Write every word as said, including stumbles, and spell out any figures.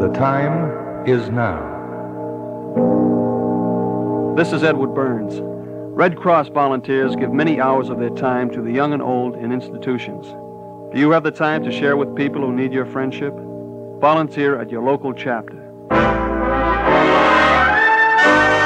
The time is now. This is Edward Burns. Red Cross volunteers give many hours of their time to the young and old in institutions. Do you have the time to share with people who need your friendship? Volunteer at your local chapter.